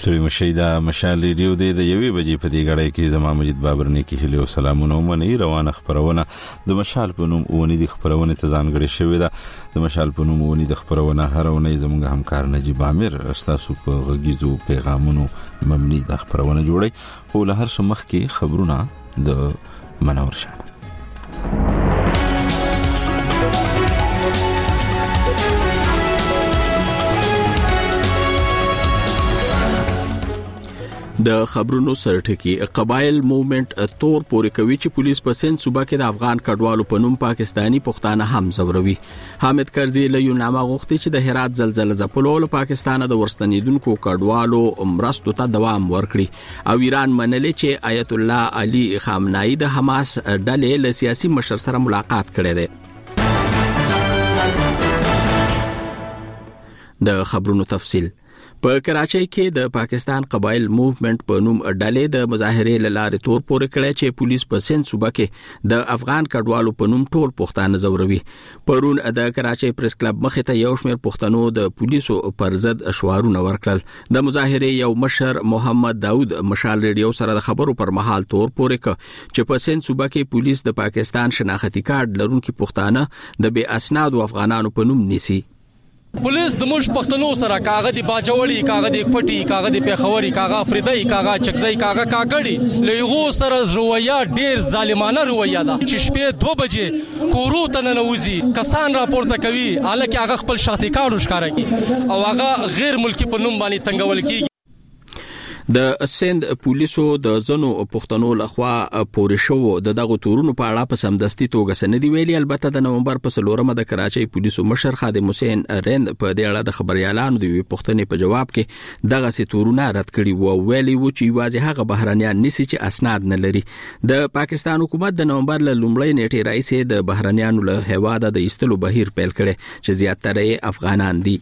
ستړي مشئ دا مشال ریډیو دی د یوې بجې په دې غړۍ کې زما مجید بابر نیکی هلي او سلامونه ومنئ. روانه خبرونه د مشال په نوم اونې د خبرونه ته ځانګړې شوې ده. د مشال په نوم اونې د خبرونه هر اونۍ زموږ همکار نجیب عامر تاسو په غږیزو پیغامونو مبني د خبرونه جوړي. خو له هر څه مخکې خبرونه د منور شاه. د خبرونو سرټکی قبایل موومېنټ تور پورې کوي چې پولیس په سند صوبه کې د افغان کډوالو په نوم پاکستانی پښتانه هم زوروي. حامد کرزي له یونامه غوښتي چې د هرات زلزلې ځپلو له پاکستان د ورستنیدونکو کډوالو مرستو ته دوام ورکړي او ایران منلې چې آیت الله علي خامنه‌ای د حماس ډلې له سیاسي مشر سره ملاقات کړی دی. د خبرونو تفصیل. په کراچۍ کې د پاکستان قبایل موومېنټ په نوم ډلې د مظاهرې لاره تور پورې کړی چې پولیس په سند صوبه کې د افغان کډوالو په نوم ټول پښتانه زوروي. پرون د کراچۍ پریس کلب مخې ته یو شمېر پښتنو د پولیسو پر ضد شعارونه ورکړل. د مظاهرې یو مشر محمد داود مشال ریډیو سره د خبرو پر مهال تور پورې ک چې په سند صوبه کې پولیس د پاکستان شناختی کارت لرونکي پښتانه د بے اسناد افغانانو په نوم نیسي. پولیس د موږ پښتنو سره کاغه دی باجوړی کاغه دی پټي کاغه دی پیښوري کاغه افریدای کاغه چکزای کاغه کاګړي لېغو سره رویا ډیر ظالمانه رویا ده چې شپې 2 بجې کورو ته ننوځي کسان راپورته کوي الکه هغه خپل شخصي کارو ښکارا کوي او هغه غیر ملکی په نوم باندې تنګول کیږي. د سند پولیسو د زنو پښتنو لخوا پورې شو د دغه تورونو په اړه په سمدستي توګه سندې ویلي. البته د نومبر په 4مه د کراچۍ پولیسو مشر خادم حسین رند په دې اړه د خبريالانو د پښتنې په جواب کې دغه سي تورونه رد کړي وو. ویلي و چې واځي هغه بهرانيان نسی چې اسناد نه لري. د پاکستان حکومت د نومبر له لومړۍ نیټې راځي د بهرانيانو له هواده د ایستلو بهیر پیل کړي چې زیاتره افغانان دي.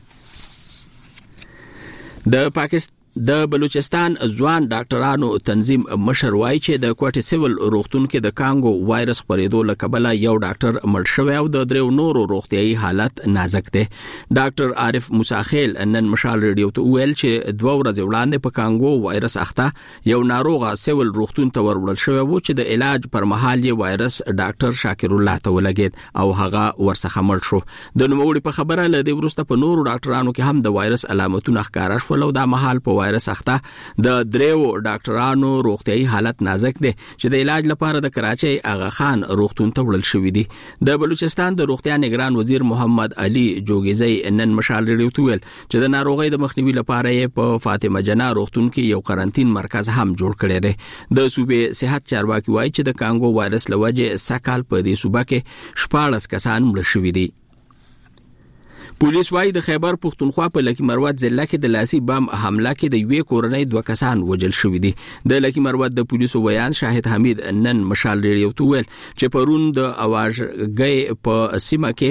د بلوچستان ځوان ډاکټرانو تنظیم مشر وایي چې د کوټې سیول روغتون کې د کانګو وایرس خپرېدو له کبله یو ډاکټر مړ شوی او د درو نورو روغتيایي حالت نازک دی. ډاکټر عارف موساخیل نن مشال ریډیو ته ویل چې 2 ورځې وړاندې په کانګو وایرس اخته یو ناروغه سیول روغتون ته ورول شوی و چې د علاج پر مهال یې وایرس ډاکټر شاکر الله ته ولګید او هغه ورڅخه مړ شو. د نوموړي په خبره له دې وروسته په نورو ډاکټرانو کې هم د وایرس علامتونه ښکارا شول او د مهال په وایرس اخته د درو ډاکټرانو روغتيایي حالت نازک دي چې د علاج لپاره د کراچۍ اغا خان روغتون ته وړل شوې دي. د بلوچستان د روغتیا نگران وزیر محمد علي جوګیزی نن مشال ریډیو ته ویل چې د ناروغۍ د مخنیوي لپاره په فاطمه جنا روغتون کې یو قرنټین مرکز هم جوړ کړی دی. د صوبې صحت چارواکي وایي چې د کانګو وایرس لوجه سکهال په دې صوبه کې 14 کسان مړ شوي دي. پولیس وايي د خیبر پختونخوا په لکی مروت ضلع کې د لاسي بم حمله کې د یوې کورنۍ 2 کسان وژل شوي دي. د لکی مروت د پولیسو بیان شاهد حمید نن مشال ریډیو ته ویل چې پرون د اواژګي په سیمه کې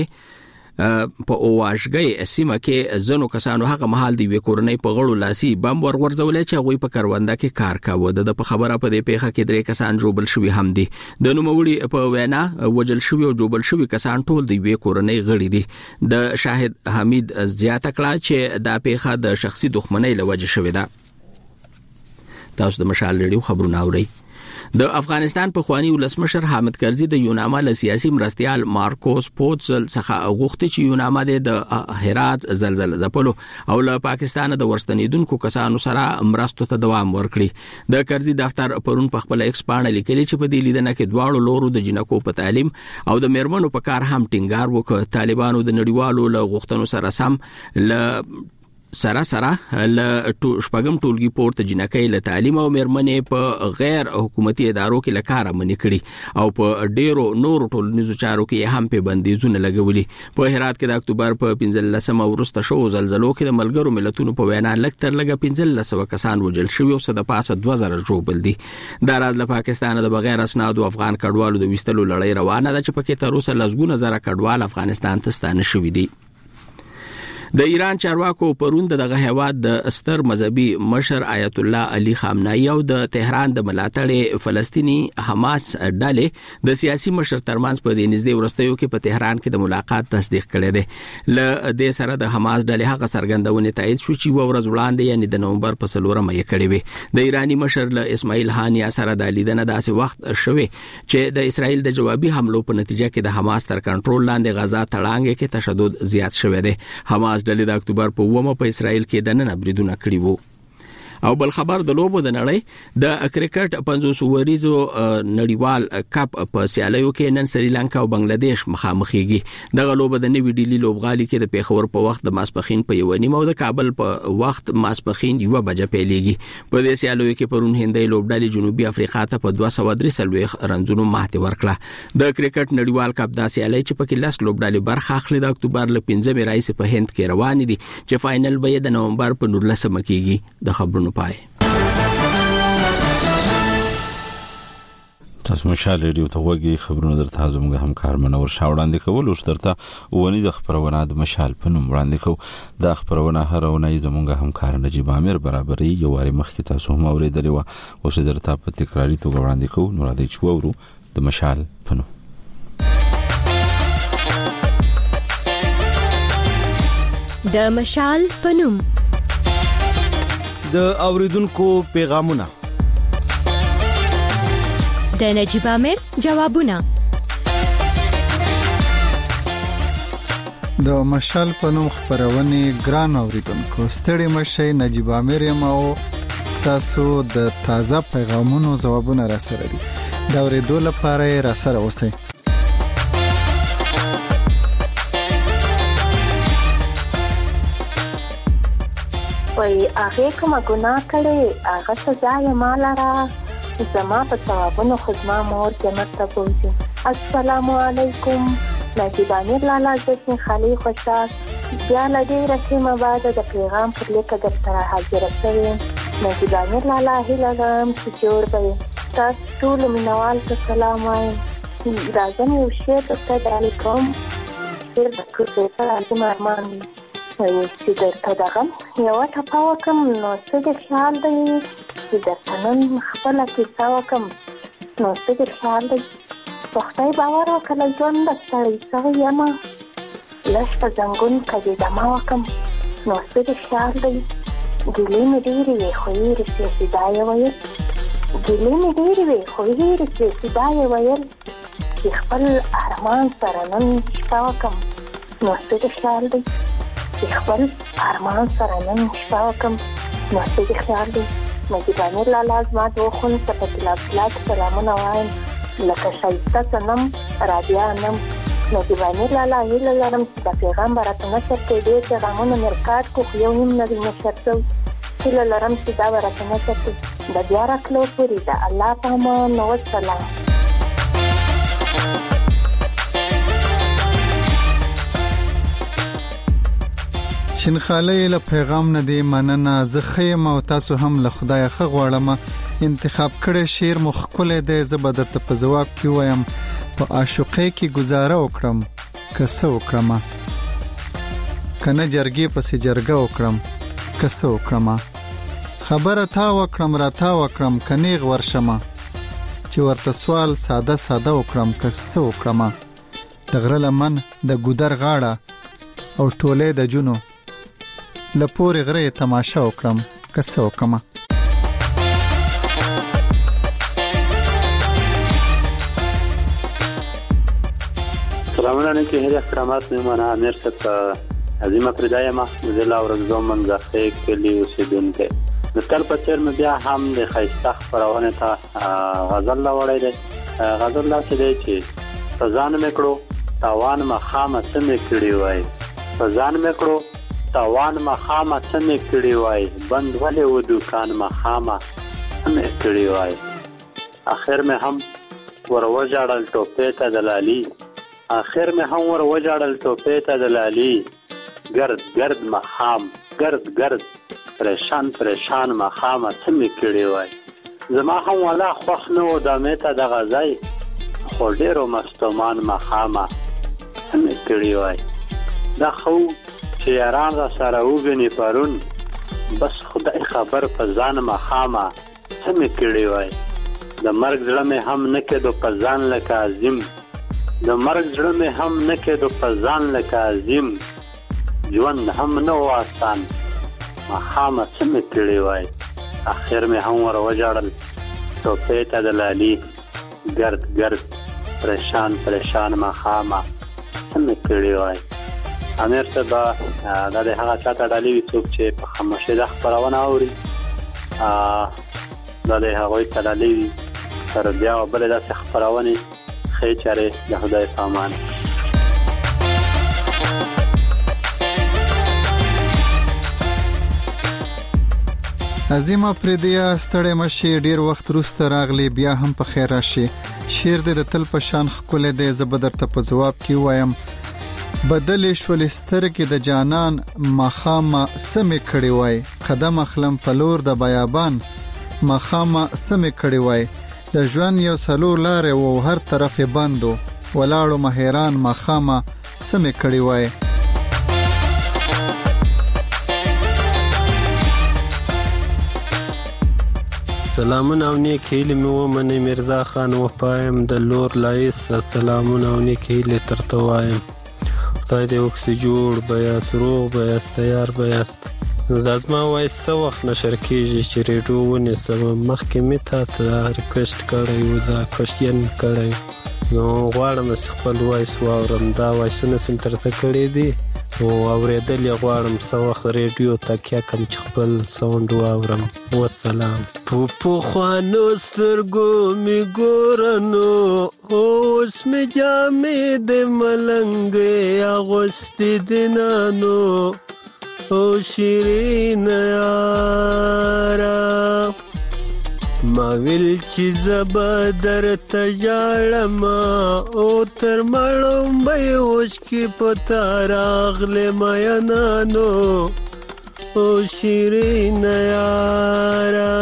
زنو کسانو هغه محل دی وکورنۍ په غړو لاسي بم ورغورځولې چې هغه په کرونده کې کار کاوه. د په خبره په دې پیښه کې 3 کسان جوړبل شوي هم دي. د نوموړي په وینا وجل شوی او جوړبل شوی کسان ټول دی وکورنۍ غړي دي. د شاهد حمید زیاته کړه چې دا پیښه د شخصي دښمنۍ لوجه شوې ده. تاسو د مشال ریډیو خبرونه اورئ. د افغانستان په خواني ولسمشر حامد کرزي د یونامه له سیاسي مرستيال مارکوس پوتسل څخه غوښتي چې یونامه د هرات زلزلې ځپلو او له پاکستان د ورستنیدونکو کسانو سره مرستو ته دوام ورکړي. د کرزي دفتر پرون په خپل ایکس باندې لیکلي چې په دې لیدنه کې دواړو لورو د جنکو په تعلیم او د میرمنو په کار هم ټینګار وکړ. طالبانو د نړیوالو له غوښتنو سره سم سره شپږم ټولګي پورته جنکۍ له تعلیم او میرمنې په غیر حکومتي ادارو کې لکاره منې کړي او په ډیرو نورو ټولنیزو چارو کې هم په بندیزونه لګولي. په هرات کې د اکتوبر په 15مه ورسته شو زلزلو کې د ملګرو ملتونو په وینا لکتر لګه 1500 کسان وژل شوي او صد پاسه 2000 جوړبل دي. د راز له پاکستان د بغیر اسناد او افغان کډوالو د وستلو لړۍ روانه ده چې پکې تر اوسه لزګونه زره کډوال افغانستان ته ستانه شوي دي. د ایران چارواکو پرون دغه هیواد د ستر مذهبي مشر آیت الله علي خامنه‌ای او د تهران د ملاتړ فلسطینی حماس ډلې د سیاسي مشر ترمنځ په دې نږدې ورستیو کې په تهران کې د ملاقات تصدیق کړی دی. ل دې سره د حماس ډلې هغه څرګندونه تایید شو چې ورځ وړاندې یعنی د نومبر په 4 یې کړې وي. د ایرانی مشر له اسماعیل هانیا سره د لیدنه داسې وخت شوه چې د اسرائیل د جوابي حملو په نتیجه کې د حماس تر کنټرول لاندې غزا تړانګ کې تشدد زیات شوه دی. حماس ډلې د اکتوبر په 1 په اسرائیل کې د نن بریدونه کړی وو. او بل خبر د لوبو د نړۍ د کرکټ 500 وریزو نړیوال کپ په سیالیو کې نن سریلانکا او بنگلاديش مخامخېږي. دغه لوبه د نوې ډیلی لوبغالي کې د پیښور په وخت د ماسپخین په 1:30 او د کابل په وخت ماسپخین 1 بجې پیلېږي. په دې سیالیو کې پرون هندۍ لوبډلې جنوبي افریقا ته په 233 رنزونو ماتې ورکړه. د کرکټ نړیوال کپ د سیالي چې په کې 10 لوبډلې برخه اخلي د اکتوبر ل 15 راځي په هند کې روان دي چې فائنل به د نومبر په 19 کېږي. د خبرونو پای تاسو مشال ریډیو ته وګورئ. خبرونه درته زموږ همکار منور شاوړاندې کول او درته ونی د خبرونه د مشال په نوم وړاندې کو. د خبرونه هرونه زموږ همکار نجیب عامر برابرۍ یو واری مخکې تاسو هم اوریدلې و او څه درته په تکراری توګه وړاندې کو. نو راځي چې وورو د مشال په نوم. د مشال په نوم د اوریدونکو پیغامونه، د نجیب عامر جوابونه. د مشال په نوم خبرونه ګران اوریدونکو ستړي مشه. نجیب عامر یم او تاسو د تازه پیغامونو جوابونه را سره دي. دا اوریدو لپاره را سره اوسئ. وای هغه کومه ګناه کړې هغه سزا یې مالاره زما په ثوابونو خدما مور جنت ته بوزي. السلام علیکم. نجیب عامر لالا زسن خالی خوشاک بیا لدې رسمه بعد د پیغام پر لیکه د تر حاضر شوم. نجیب عامر لالا هیلم چې جوړ به تاسو ټول مینوال ته سلام وایم. راځم یو شی ته د علیکم ډیر د کوڅه راځم ارمان چې درته دغه یو ټپه وکم نو څه د خیال دی چې درته نن خپله کیسه وکم نو څه د خیال دی. په خدای باور وکړه ژوند د ستړی سوی یمه لږ په زنګون کږېدمه وکم نو څه د خیال دی. ګیلې مې ډېرې وې خو هېرې شوې چې دا یې ویل. ګیلې مې ډېرې وې خو هېرې شوې چې دا یې ویل چې خپل ارمان سره نن شپه وکم نو څه د خیال دی. چې خپل ارمان سره نن شپه وکم نو څه د خیال دی. نجیب عامر لالا زما دوه خونو ته په طلا سلامونه وایم لکه ښایسته صنم رابعه نم. نجیب عامر لالا هیله لرم چې دا پیغام به راته نشر کړي. ډېر پیغامونه مې ریکارډ کړو خو یو نیم نه دی نشر شوی. هیله لرم چې دا به راته نشر کړي. د بیا راتلو پورې د الله په امان. والسلام. شینخاله له پیغام نه دی مننه. زه خیم او تاسو هم له خدای ښه غواړم. انتخاب کړی شعر مخکل دی. زه به درته په ځواب کې وایم په عاشقۍ کې گزاره وکړم که څه وکړم کنه جرګې پسې جرګه وکړم که څه وکړم خبره تا وکړم را تا وکړم که نیغ ورشم چې ورته سوال ساده ساده وکړم که څه وکړم د غره لمن د ګودر غاړه او ټولې د جنو لپورې غره تماشا وکړم که څه وکړم. سلامونه علیکم. هر احترامات میمانه امیر صاحب عظیمه پردای ما ضلع ورزوم منځخه کلی اوسیدونکو. د تل په چیر مې بیا هم د خیسته خبرونه ته غزل لا وړی دی. غزل لا څه دی چې فزان مې کړو تاوان مخامه سمې کړی وای. فزان مې کړو تاوان مخامه سمې کړی وای. بند ولې و دکان مخامه سمې کړی وای. اخر مې هم ور وژړل ټوپې ته دلالي. اخر مې هم ور وژړل ټوپې ته دلالي. گرد گرد مخام گرد گرد پریشان پریشان مخامه سمې کړی وای. زما هم ولا خوښ نه و دمې ته د غځای خو ډېرو مستومان مخامه سمې کړی وای. دا خو چې یاران را سره وګني پرون بس خدای خبر په ځان مخامه څه مې کړی وای د مرګ زړه مې هم نه کېدو په ځان لکه عظیم د مرګ زړه مې هم نه کېدو په ځان لکه عظیم ژوند هم نه و آسان مخامه څه مې کړی وای اخر مې هم ور وژړل ټوپې ته د لالي ګرد ګرد پریشان پریشان مخامه څه مې کړی وای امیر صاحب دا د هغه چاته ډالۍ وي څوک چې په خاموشۍ دا خپرونه اوري دا د هغوی ته ډالۍ وي تر بیا بلې داسې خپرونې ښې چارې د خدای په امان عظیمه پردیه ستړی مشي ډیر وخت وروسته راغلی بیا هم په خیر راشي شعر دې د تل په شان ښکلی دی زه به درته په ځواب کې وایم بدلې شولې سترګې د جانان ماښامه څه مې کړی وای قدم اخلم په لور د بیابان ماښامه څه مې کړی وای د ژوند یو څلور لارې و هر طرف یې بند و ولاړو مه حیران ماښامه څه مې کړی وای سلامونه او نیک هیلې مې ومنئ میرزا خان وپایم د لور لایست سلامونه او نیک هیلې درته وایم خدای دې وکړي جوړ به یاست روغ به یاست تیار به یاست دا زما وایس څه وخت نشر کېږي چې ریډیو ونیسم مخکې مې تا ته ریکویسټ کړی و دا کوشچن کړی نو غواړم چې خپل وایس واورم دا وایسونه چې مې درته کړي دي او اورېدل یې غواړم څه وخت ریډیو تکیه کړم چې خپل ساوند واورم وسلام په پخوانو سترګو مې ګوره نو اوس مې جامې د ملنګې اغوستې دینه نو او شیرین یاره ما ویل چې زبا درته ژاړم او تر مړومبۍ اوښکې په تا راغلې مینانو او شیرین یاره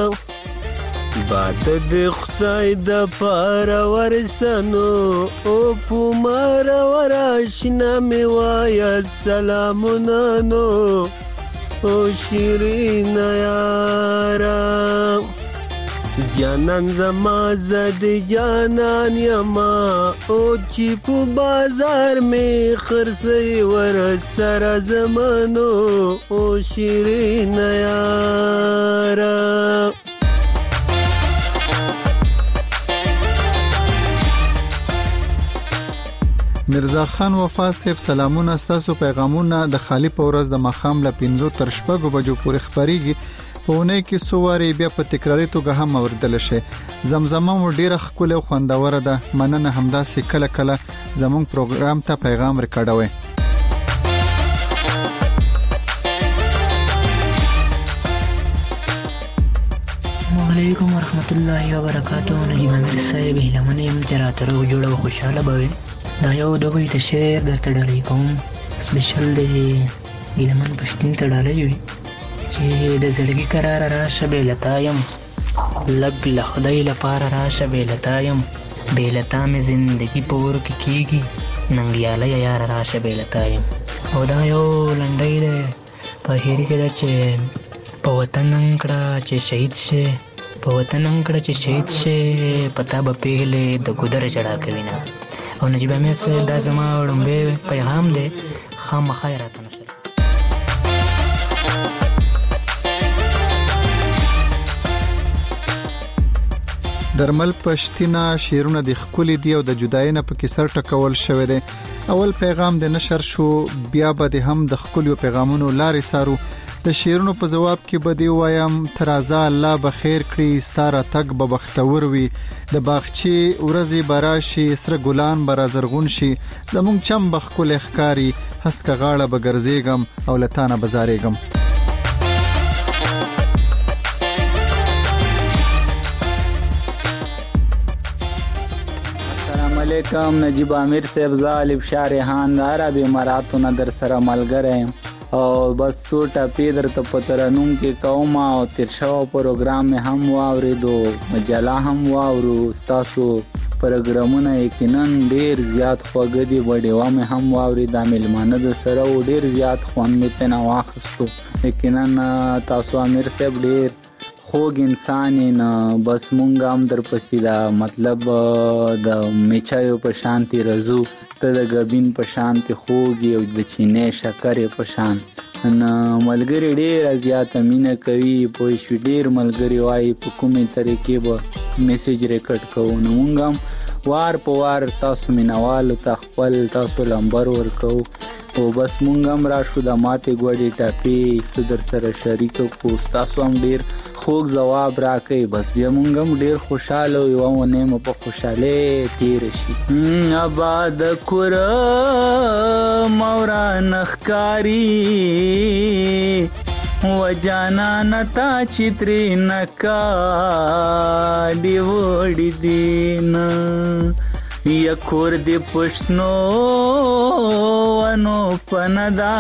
باد دې خدای د پاره ورسنو او په مار وراشنا مې وایه سلامونه نو او شیرین یاره جانان زما زد جانان یما او چې په بازار می خرڅي ور سره زمانو او شیرین یاره میرزا خان وفا صاحب سلامونه ستاسو پیغامونه د خالی په ورځ د ماښام ل 5 تر 6 بجو پورې خبريږي په ونه کې سواري بیا په تکراري توګه هم اوردل شي زمزمه مو ډیره ښکلې او خوندوره ده مننه همداسې کله کله زموږ پروګرام ته پیغام ریکارډوي علیکم ورحمت الله وبرکاتہ نجیب امیر صاحب هلمنه يم چراتره جوړه خوشاله بوي دا یو دوی ته شعر درته ډالۍ کوم سپیشل دی هلمن پښتون ته ډالۍ وي چې د زړګي قرار راشه بیلتایم لګ له خدای لپاره راشه بیلتایم بیلتا مې زندگی پور کې کیږي ننګیاله یار راشه بیلتایم او دا یو لنډۍ ده په هېری کې ده چې په وطن انکړه چې شهید شه په وطن انکړه چې شهید شه پتا به پیغلې د ګودر جړا کوي نه او نجیب امیر صاحب دا زما وړاندې پیغام دی خامخا راته نشر درمل پښتینا شیرونه د خولي دی او د جداینه په کې سر ټکول شوی دی اول پیغام د نشر شو بیا به د هم د خولي پیغامونو لارې سارو د شیرونو په جواب کې بدی وایم ترازا الله بخیر کړی ستاره تک به بختور وي د باغچی ورځي براشي سره ګلان برازرغون شي زمونږ چم بخکل اخکاری حسکه غاړه بغرزیګم او لتانه بازارېګم علیکم نجیب امیر صاحب ظالب شارحان عربی مراتونه در سره ملګری او بس څو ټاپې درته په ترنم کې کوم او تیر شو پروګرام هم واوریدو مجله هم واورو تاسو پروګرامونه یقینا ډیر زیات خوږ دي. وډیوا مې هم واوري د میلمانه د سره و ډیر زیات خوند مې تنه واخستو. یقینا تاسو امیر صاحب ډیر خوږ انسان نه بس مونږ هم در پسې دا مطلب د میچایو په شانتي رزو ته د غبین په شانتي خوږي او د چینه شکرې په شان نه ملګری ډیر زیات مینه کوي. په شو ډیر ملګری وای په کومې طریقې به میسج ریکارډ کوو. نو مونږ هم وار په وار تاسو مینوالو ته خپل تاسو لمبر ورکو او بس مونږ هم راشو د ماته ګوډي ټاپي در سره شریک کو. تاسو هم ډیر خوږ جواب راکې بس بیا مونږ هم ډیر خوشاله یو ونه مو په خوشاله تیر شي. آباد کور مورا نخکاری و جانا نتا چتری نکا دی وړي دین یا کور دی پښنو ونو پندا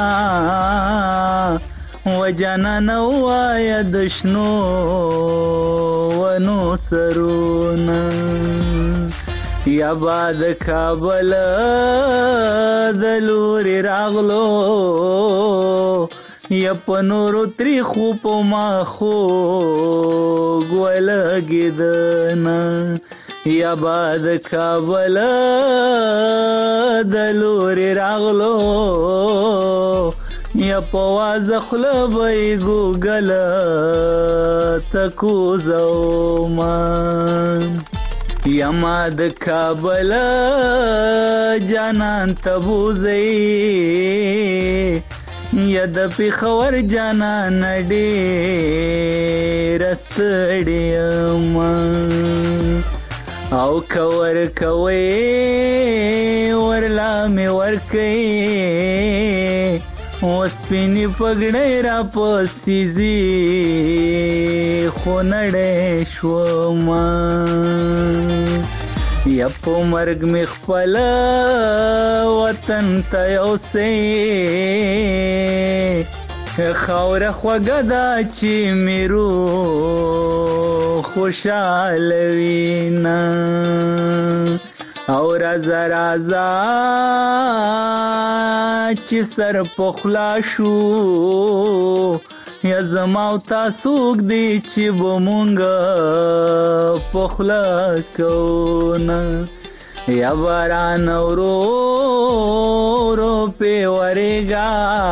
و جانا نو یا دشنو ونو سرونا یا باد کابل دلوري راغلو یا پنورو تری خوب ما خو ګولګیدنا یا باد کابل دلوري راغلو یا پواز خلبای ګوګل تکو زومان یا ماد کابل جانان تبوزی یا د پیښور جانان ډېر ستړیم او کور کوي ورلا می ورکي اوس پینې پګړې را پسیزي خو نړې شوم یا په مرګ می خپل وطن ته اوسې خاور خوګه دا چې میرو خوشاله وینا او رازا رازا چې سر پخلا شو یا زماو تاسوک دی چې بمونږ پخلا کونا یا باران ورو رو په ورګا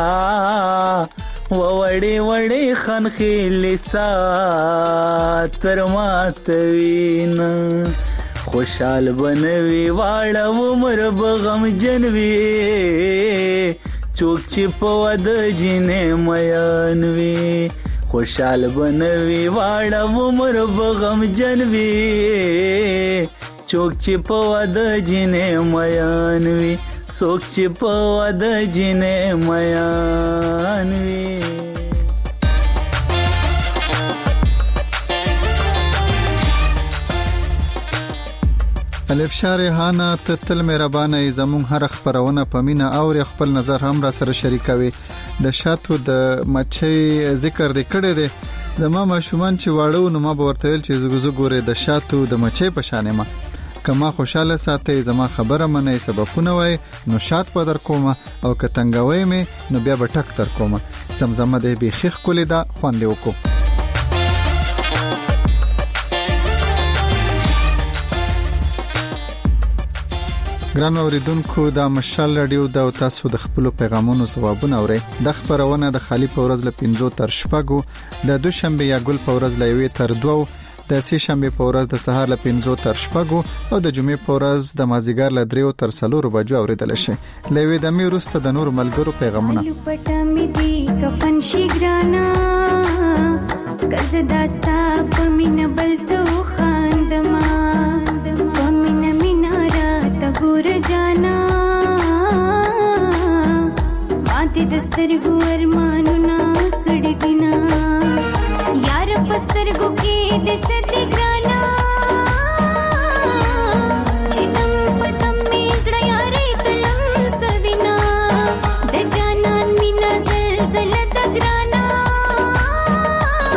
وړې وړې خنخېلې سا تر ماتوینا خوشحال بنوي واړه عمر بغم جنوي چوک چې په ود جنې میانوي خوشحال بنوي واړه عمر بغم جنوي چوک چې په ود جنې میانوي څوک چې په ود جنې میانوي. الف شارحانه ته تل مهربانه زمون هر خبرونه پمینه او خپل نظر هم را سره شریکوي. د شاتو د مچي ذکر د کړه دي زما ماشومان چې واړو نو ما ورته ویل چې زګو ګوره د شاتو د مچي په شانه ما کما خوشاله ساتي زما خبره منې سبقونه وای نو شات په در کومه او کتنګوي مې نو بیا به ټک تر کومه زمزمه دې بيخيخ کولې دا خوند وکړو. ګران اوریدونکو دا مشال رادیو دا تاسو د خپل پیغامونو ځوابونه اورئ. د خبرونه د خالی پورز ل 15 تر شپږو د دوشنبه یا ګل پورز ل 1 تر 2 د سه شنبه پورز د سهار ل 15 تر شپږو او د جمعې پورز د مازیګر ل 3 تر 4 بجو اوریدل شي. لوي د می روسته د نور ملګرو پیغامونه پټه می دی کفن شي ګرانا کز داستا پمن بلته خاندما پمن مینارا تګور جانا ماته دستر ګور مانونا کړي دینا یار پسترګو کې د ستې ګرانا چې تم پتم میزړ یارې تلم سوینا د جانان مینا زلزلہ د ګرانا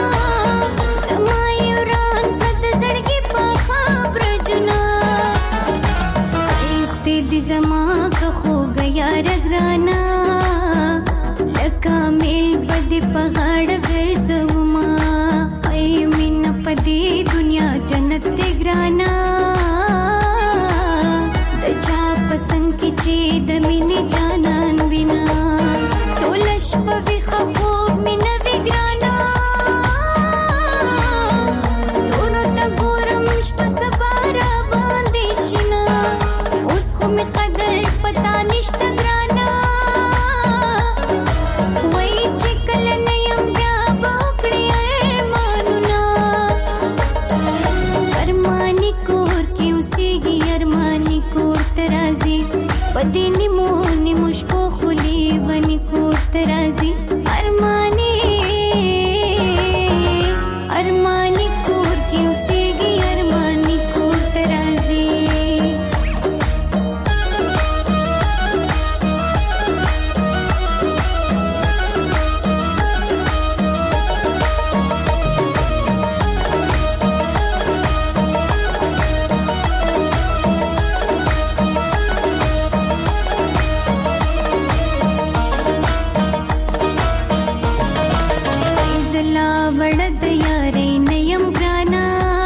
سمای وران پد زړګي په خبر جنا ته دې زما که خوږه یاره ګرانه لکه میل به دې په غاړه ګرځومه ای مینه په دې دنیا جنت دې ګرانه د چا په څنګ کې چې د مینې جانان وینا ټوله شپه ویښه خوب مې نه وي ګرانه ستورو ته ګورم شپه سبا را باندې شنه اوس خو مې قدر پتا نشته ګرانه وایي چې کله نه یم بیا به وکړي ارمانونه ارماني کور کې اوسېږي ارماني کور ته راځي په دې نیمو نیمو شپو خو لیوني کور ته راځي ارماني کور کې اوسېږي ارماني کور ته راځي زلا وړه د یارۍ نه یم ګرانه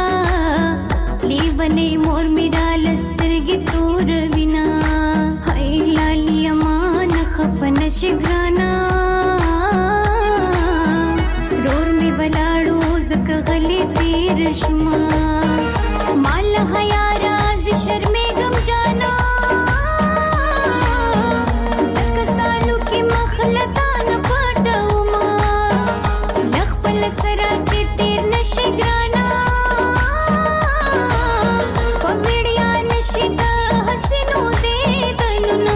لیونۍ مور مې رالسترګې تور وینا هی لالیه ما نه خفه نشي ګرانه رور مې ولاړو ځکه غلې تېر شومه ما له حیا راځي شرمېږم جانا ځکه سالو کې مخ له تا نه پټومه له خپل سره چې تېر نشي ګرانه په میډیا نشي د حسینو دیدنونه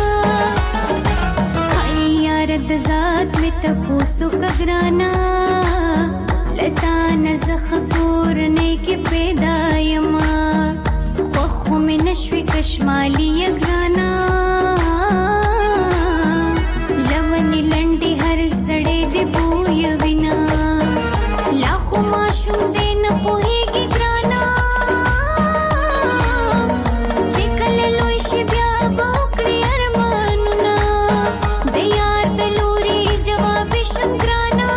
هی یاره د ذات مې تپوسو که ګرانه له تا نه زه ښه کورنۍ کې پیدا یمه خوښ خو مې نه شوې کشمالي یې ګرانه له ونې لنډې هر سړی دې بویه وینا لا خو ماشوم دی نه پوهېږي ګرانه چې کله لوی شي بیا به وکړي ارمانونه د یار د لوري جوابي شم ګرانه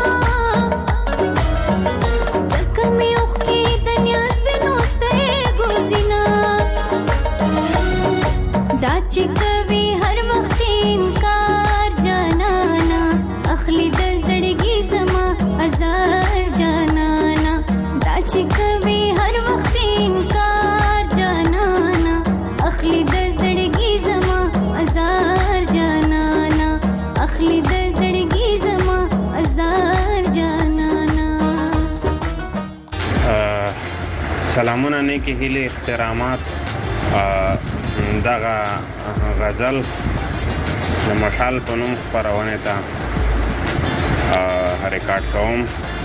ځکه مې اوښکې د نیازبینو سترګو زینه دا چې کوي هر وخت انکار جانانا اخلي د زړګي زما هزار جانانا دا چې کوي هر وخت انکار جانانا اخلي د زړګي زما هزار جانانا اخلي د زړګي زما هزار جانانا سلامونه نیکی هیله احترامات دغه غزل د مشال په نوم خپرونې ته ریکارډ کوم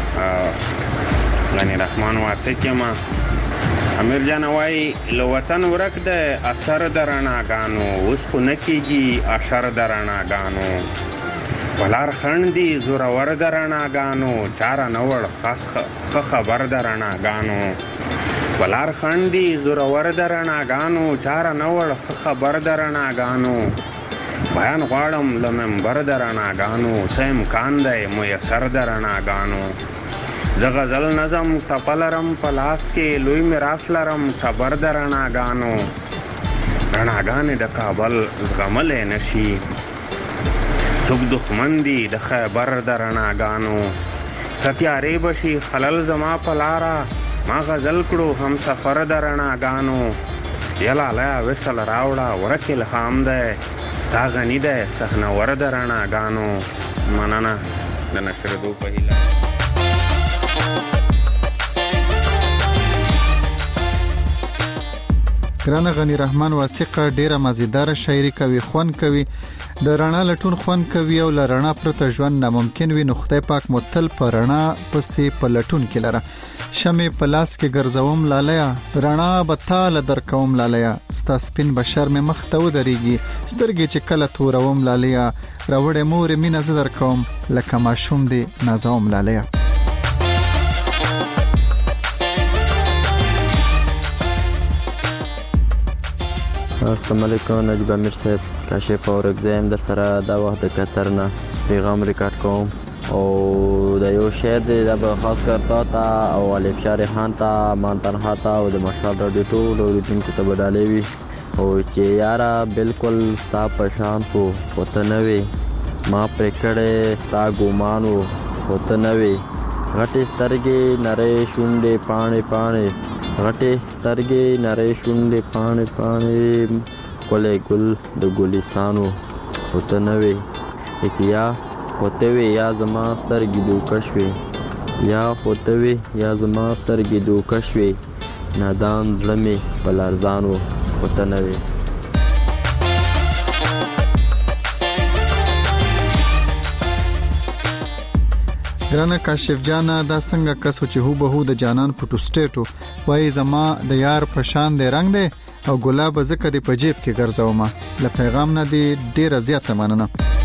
غنی رحمان واسق یم امیر جان وای له وطن ورک د اثر د رڼاګانو اوس خو نه کېږي اشر د رڼاګانو ولار خندي زورور د رڼاګانو چاره نه وړ ښه خبر د رڼاګانو ولار خندي زورور د رڼاګانو چاره نه وړ ښه خبر د رڼاګانو بیان غواړم له منبر د رڼاګانو څه امکان دی میسر د رڼاګانو زه غزل نظم ټپه لرم په لاس کې لوی میراث لرم خبر د رڼاګانو رڼاګانې د کابل زغملی نشي څوک دښمن دي د خیبر د رڼاګانو که تیارې به شي خلل زما په لاره ما غزل کړو هم سفر د رڼاګانو یلالی وصل راوړه ورک الهام دی ستا غني دی صحنور د رڼاګانو مننه د نشرېدو په هیله ګرانه غنی رحمان واسقه ډیره مزیدار شاعري کوي خوان کوي د رڼا لټون خوان کوي او لرڼا پرته ژوند ناممکن وي نو خدای پاک متل پر رڼا پسې په لټون کې لره شمه پلاس کې ګرځوم لالیا رڼا بتاله در کوم لالیا ستا سپین بشر مې مخ ته ودرېږي سترګې چې کله توروم لالیا راوړې مور مینه زدر کوم لکه ماشوم دی نازوم لالیا السلام علیکم نجیب امیر صاحب کاشف اورګزیم در سره دا وخت د قطر نه پیغام ریکارډ کوم او د یو شعر دی دا به خاص کر تا او علي شاري خان ته مانتن هاتا او د مشال رادیو ټول اوریدونکو ته بدالې وي او چې یارا بالکل ستا پشان کو وته نه وي ما پرکړې ستا ګومانو وته نه وي غټي سترګې نری شونډې پانی غټي سترګې نری شونډې پانی کولې ګل د ګلستانو وته نه وي یا خوتوي یا زما سترګې دوکشوي یا خوتوي یا زما سترګې دوکشوي نادان زړه مې بلارزانو وته نه وي ګرانه کاشف جانا دا څنګه کسو چې هو به د جانان پټو سټیټو وای زما د یار پشان دی رنگ دی او ګلاب زکه دی په جیب کې ګرځاوم له پیغام نه دی ډیره زیاته مننه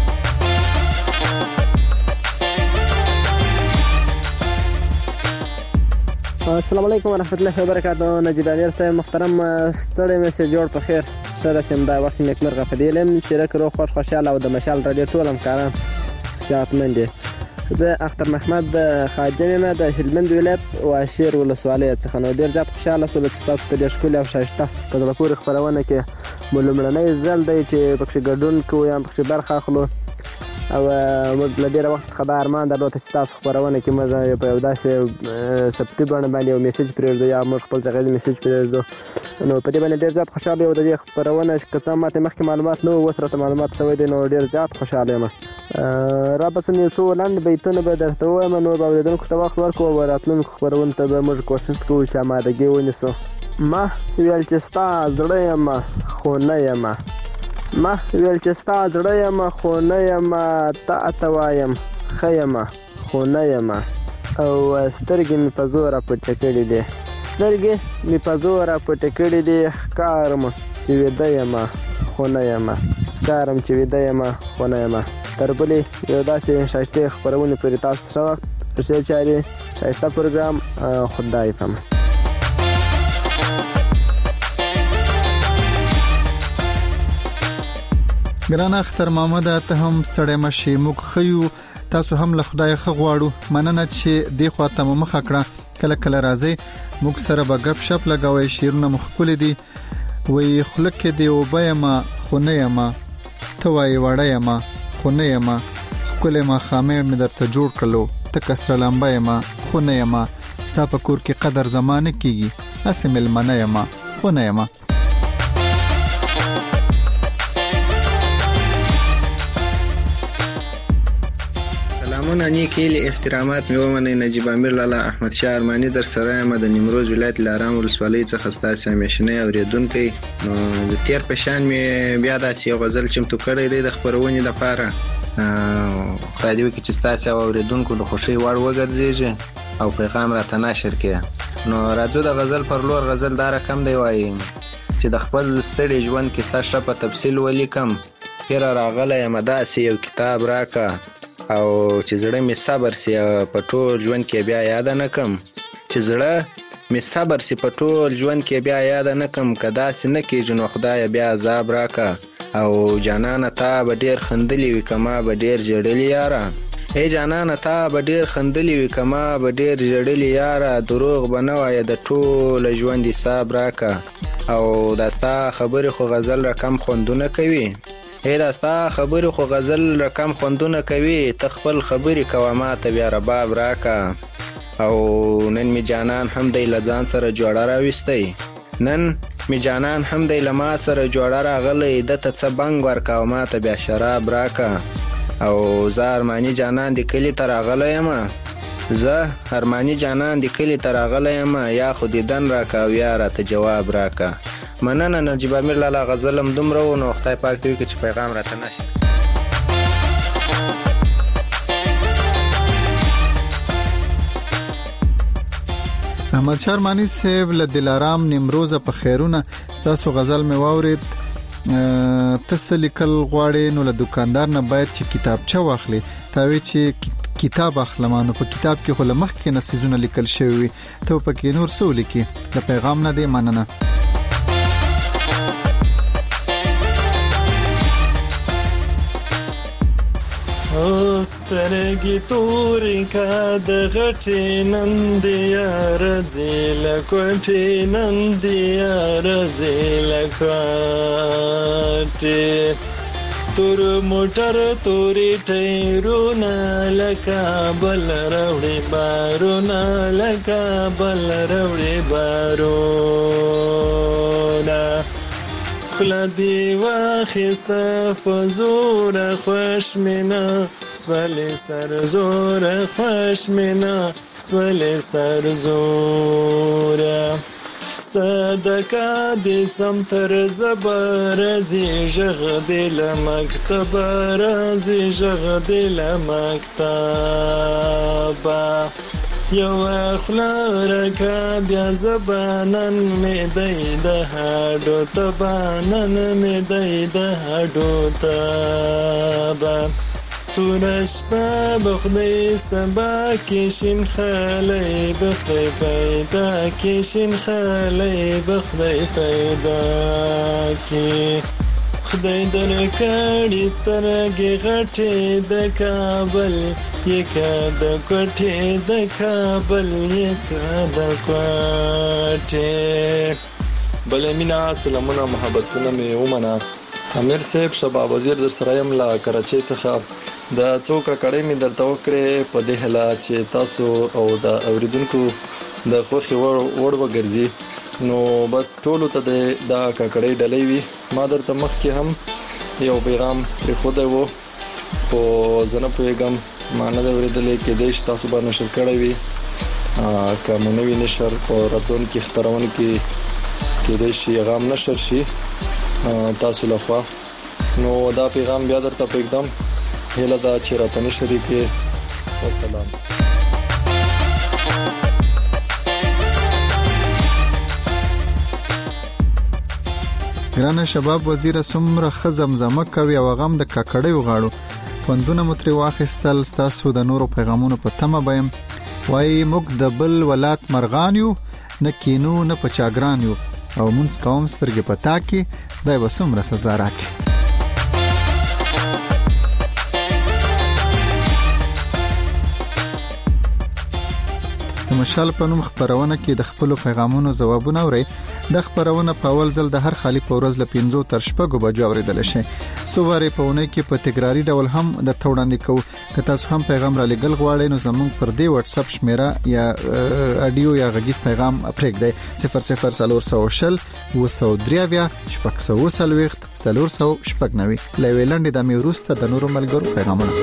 السلام علیکم ورحمت الله وبرکاته نجیب امیر صاحب محترم ستړی مې سه جوړ په خیر سره سم دا وخت نیکمرغه فدیلم چې رکرو خوشاله او د مشال رادیو ټول همکاران صحتمند دي زه اختر محمد خاجنه د هلمند ولایت واشیر ولسوالۍ څخه نو ډیر زیات خوشاله سول چې تاسو ته د ښکلي او شایسته په ځل پورې خبرونه کې ملمړنۍ ځل دی چې پکې ګډون کوو یا پکې برخه اخلو او موږ له ډیره وخت خبر ارمان درلود چې تاسو خبرونه کې موږ په یو داسې سپتمبر باندې یو میسج پرېږدو یا موږ خپل ځای میسج پرېږدو نو په دې باندې ډیر زیات خوشاله یو د دې خبرونه چې کڅه ماته مخکې معلومات نو وسره معلومات شوی دی نو ډیر زیات خوشاله یم رابطه یو څو لاندې بیتونه به درته وایم نو به اوریدونکو ته وخت ورکوو او راتلونکو خبرونو ته به موږ کوشش کوو چې آمادګي ونیسو ما ویل چې ستا زړه یم خو نه یم ما ویل چې ستا زړه یم خو نه یم ته وایم ښه یم خو نه یم او سترګې مې په زوره پټې کړې دي سترګې مې په زوره پټې کړې دي ښکارم چې ویده یم خو نه یم ښکارم چې ویده یم خو نه یم تر بلې یو داسې ښایستې خپرونې پورې تاسو ښه وخت ښې چارې ښایسته پروګرام خدای پامان ګران اختر محمد ته هم ستړی مشي موږ خيو تاسو هم له خدای ښه غواړو مننه چې دی خو ته مخ کړه کله کله راځي موږ سره به غب شپ لګوي شیرونه مخکول دي وې خلک دی او بېما خو نه یما ته وای وړه یما خو نه یما خپل ما خامه مې درته جوړ کړلو ته کسر لمبه یما خو نه یما ستا په کور کې قدر زمانه کیږي اسمل منه یما خو نه یما سلامونه نیکیلی احترامات مې ومنئ نجیب امیر لالا احمد شاه ارماني در سره یم د نیمروز ولایت لارام ولسوالۍ څخه ستاسو همیشنی اوریدونکی نو د تیر په شان مې بیا داسې یو غزل چمتو کړی دی د خپرونې لپاره خدای دې وکړي چې ستاسو اوریدونکو د خوښۍ وړ وګرځېږي او پیغام راته نشر کړي نو راځو د غزل پر لور غزل دا رقم دی وایي چې د خپل ستړي ژوند کیسه ښه په تفصیل ولیکم پیره راغلی یم داسې یو کتاب راکه او چې زړه می صبر سي په ټول ژوند کې بیا یاد نه کم چې زړه می صبر سي په ټول ژوند کې بیا یاد نه کم کدا سي نه کېږي نو خدای بیا عذاب راکا او جانانه تا به ډیر خندلې وي کما به ډیر جړلې یاره ای جانانه تا به ډیر خندلې وي کما به ډیر جړلې یاره دروغ بنوي د ټول ژوند حساب راکا او داستا خبره خو غزل رقم خوندونه کوي هی داستا خبرې خو غزل رقم خوندونه کوي تخپل خبرې کوما ته بیا رباب راکا او نن می جانان هم د لزان سره جوړه راوستي نن می جانان هم د لما سره جوړه راغلي د ته څه بنګ ورکا ما ته بیا شراب راکا او زار مانی جانان د کلی تر غلې ما زه هرمانی جانان د کلی تر غلې ما یا خو دیدن راکا او یا را ته جواب راکا مننه نجیب امیر لالا غزلم دومره نو خدای پاک دې وکړي چې پیغام راته نشي احمد شرمانی صاحب له دلارام نیمروز په خیرونه تاسو غزل مې واورید تسلیکل غواړي نو له دکاندار نه باید چې کتابچه واخلي تاوی چې کتاب اخلمانو په کتاب کې خو لمخ کې نصیزونه لیکل شوی ته په کې نور څه ولیکي د پیغام نه دی مننه سترګې تورې کا د غټې نندیا رځې لکوټې نندیا رځې لکوټې تور موټر تورې ټیرونه لکه بل راوړې بارونه لکه بل راوړې بارونه خله دی واخیسته په زوره خوشمینه سولې سر زوره خوشمینه سولې سر زوره صدقه دې سم تر زبر زی ژغ دې له مکتبه راځي ژغ دې له مکتبه یو خوله رکه بیا زبانن مې دی د هډو تبانن مې دی د هډو تبه توره شپه به خدای سبا کې شین خلی به خدای پیدا کې شین خلی به خدای پیدا کې خدای درکړي سترګې غټې د کابل یکه د کوټې د کابل یکه د کوټې بله مینا سلامونه محبتونه مې ومنه امیر صاحب شباب وزیر در سره یم له کراچۍ څخه د څو کړۍ مې درته وکړې په دې هیله چې تاسو او د اوریدونکو د خوښې وړ وګرځي نو بس ټولو ته د کړۍ ډلې وي ما درته مخکې هم یو پیغام پرېښودی و خو زه نه پوهېږم ما نه دی اورېدلی کېدای شي تاسو به نشر کړی وي که مو نه وي نشر په راتلونکي خپرونو کې کېدای شي هغه هم نشر شي تاسو لخوا نو دا پیغام بیا درته پرېږدم هیله ده چې راته نشرې کې وسلام ګرانه شباب وزیره څومره ښه زمزمه کوي او هغه هم د ککړیو غاړو خوندونه مو ترې واخیستل ستاسو د نورو پیغامونو په تمه به یم وایي موږ د بل ولات مرغان یو نه کینو نه په چاګران یو او مونږ کوم سترګې په تا کې دی به څومره سزا راکړي مشال په نوم خبرونه کې د خپل پیغامونو ځوابونه اوري د خبرونه په اول ځل د هر خالي په ورځ ل 5 تر 6 بجو اوریدل شي سوواره په ونه کې په تکراری ډول هم د توړاندې کو که تاسو هم پیغام را لګل غواړئ نو زموږ پر دی واتس اپ شمیره یا اډیو یا غږیز پیغام پرېږدئ 0040 وسودریاویا شپږ سلويخت 390 لویلند د میروسته د نورو ملګرو پیغامونه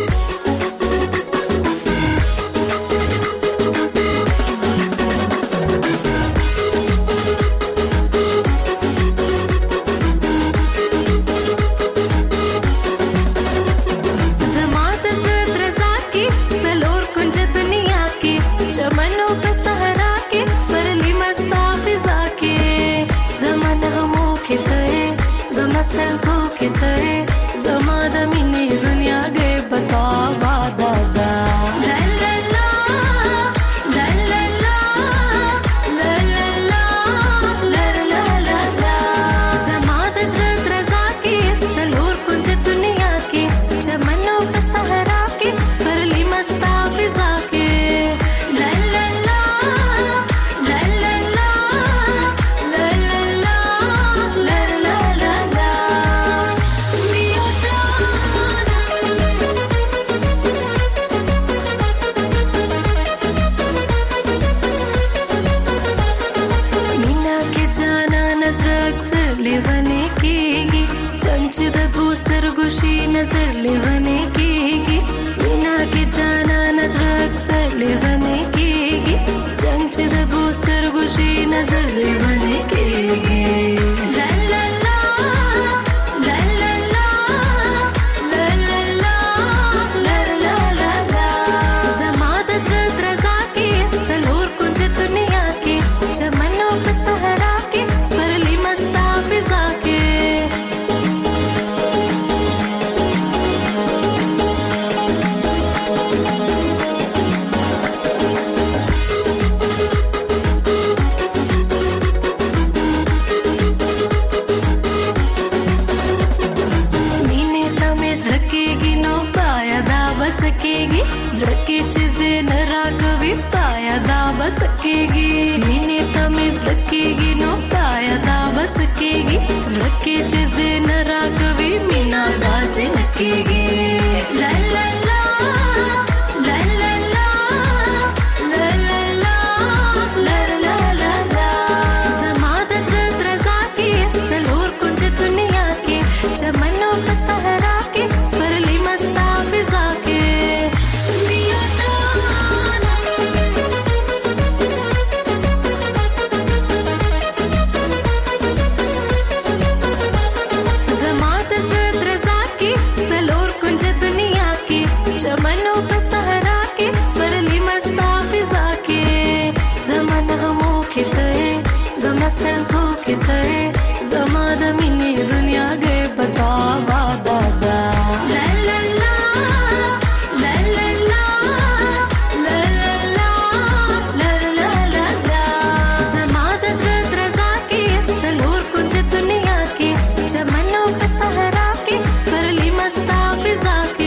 बस केगी झड़के चीज़े न रागवी ताया दा बस केगी मीने तमीज रखेगी नो ताया दा बस केगी झड़के चीज़े न रागवी मीना दासे नकेगी ला ला ला ला ला ला ला ला ला ला ला ला ला समाद जत रजा के तलोर कुंज दुनिया के चमनों का सहरा के स्वरली मस्ता फिजा के चमनों का सहारा के स्वरली मस्ता फिजा के जमान हमो के तय जमसल हो के तय जमाद मिनी दुनिया गए बता बाबा ला ला ला ला ला ला ला ला ला ला ला जमाद जत रजा के सलोर कुंज दुनिया के चमनों का सहारा के स्वरली मस्ता फिजा के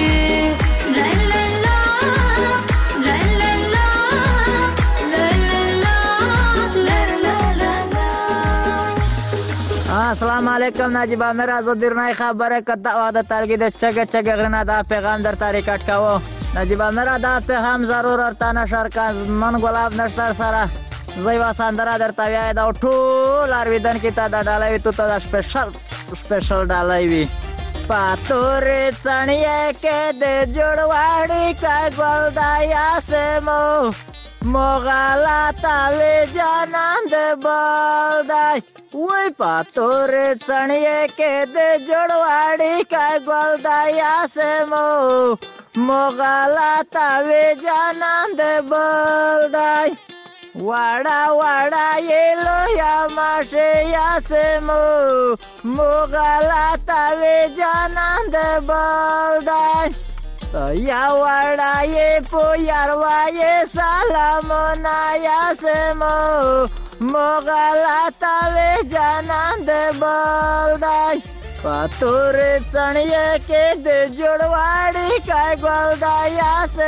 अस्सलाम वालेकुम नाजिबा मेरा ज़दीर नई खबर कदा वादा तालगी दे चगे चगे गना दा पैगाम दर तारीख अटकाओ नाजिबा मेरा दा पैगाम जरूर और ताना शरका मन गुलाब नस्तर सारा जैवा सांदरा दर तव्या दा ठूल आरविदन की ता डालाई तो ता स्पेशल डालाई पातोरे चणिए के दे जोड़वाड़ी का गोलदाया से मोगाला तावे जानंद बोलदाय वही पातोरे चणिए के दे जोड़वाड़ी का गोलदाया से मोगाला तावे जानंद बोलदाय वाड़ा वाड़ा ये लोया माशे या से मोगाला तावे जानंद बोलदाय या वाड़ा ये पोयारवा ये सालामोना या से मोगाला तावे जानंद बोलदाय पातोरे चणिए के दे जोड़वाड़ी का गोलदाया से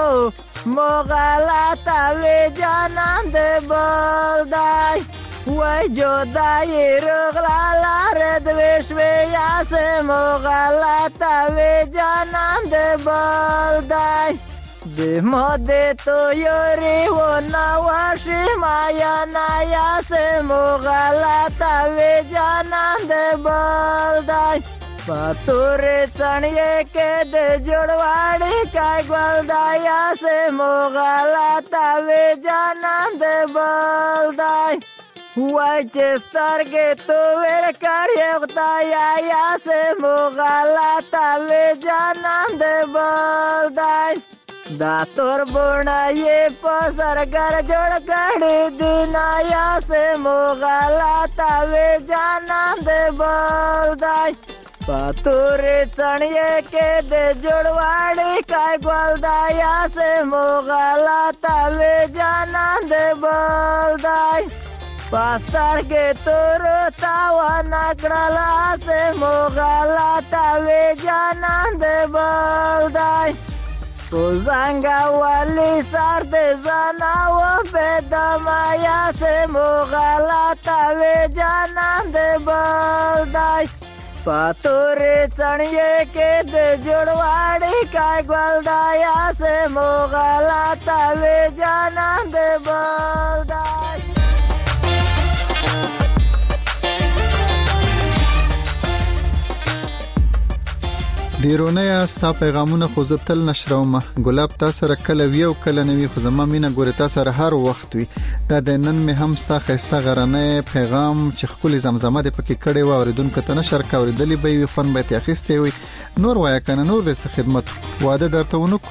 मोगाला तावे जानंद बोलदाय वही जो दाई रोगला रे द्वेषवे या से मोगाला तावे जानंद बोलदाय दे मोदे तो योरी वो नवाशी माया नाया से मोगाला तावे जानंद बोलदाय पातोरे चणिए के दे जोड़वाड़ी का गोलदाया से मोगाला तावे जानंद बोलदाय वही चेस्तर के तो वेर कार्य या से मोगाला तावे जानंद बोलदाय दातोर बोना ये पसर कर जोड़ गड़ी दिनाया से मोगाला तावे जानंद बोलदाय पातोरे चणिए के दे जोड़वाड़ी का गोलदाया से मोगाला तावे जानंद बोलदाय पास्तर के तोरो तावा नकड़ला से मोगाला तावे जानंद बोलदाय तो जंगा वाली सर्द जनाव पे दमाया से मोगाला तावे जानंद बोलदाय पातोरे चणिए के दे जोड़वाड़ी का गोलदाया से मोगाला तावे जानंद बोलदाय دیرونه ستا پیغامونه خو زه تل نشرومه ګلاب تا سره کله ویو کله نوی خو زما مینه ګوري تا سره هر وخت وي دا د نن مې هم ستا خسته غرانه پیغام چې خپل زمزمه د پکې کړي و اوریدونکو ته نشر کاوریدلی به وي فن به تخسته وي نور وای کنه نور د خدمت واده درته ونکو